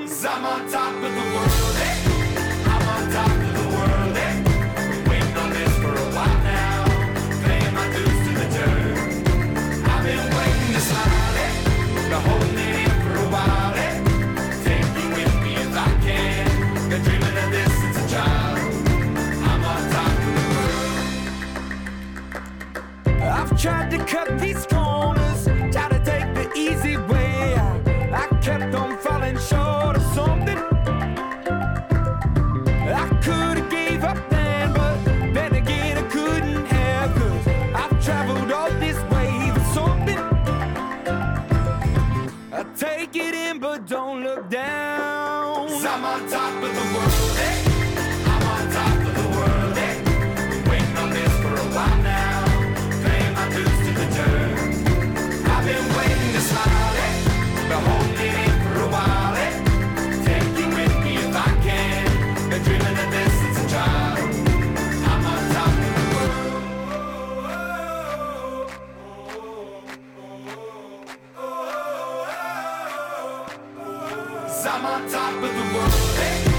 I'm on top of the world, eh? I'm on top of the world, eh? Been waiting on this for a while now, paying my dues to the dirt. I've been waiting to smile, eh? Been holding it in for a while, eh? Take you with me if I can. Been dreaming of this since a child. I'm on top of the world. I've tried to cut these corners, tried to take the easy way out. I kept on falling short of something. I could've gave up then, but then again I couldn't have, 'cause I've traveled all this way for something. I take it in but don't look down. 'Cause I'm on top of the world, eh? I'm on top of the world, eh? Been waiting on this for a while now, paying my dues to the dirt. I've been waiting to smile, eh? Been holding it in for a while, eh? Take you with me if I can. Been dreaming of this since a child. I'm on top of the world. 'Cause I'm on top of the world, eh?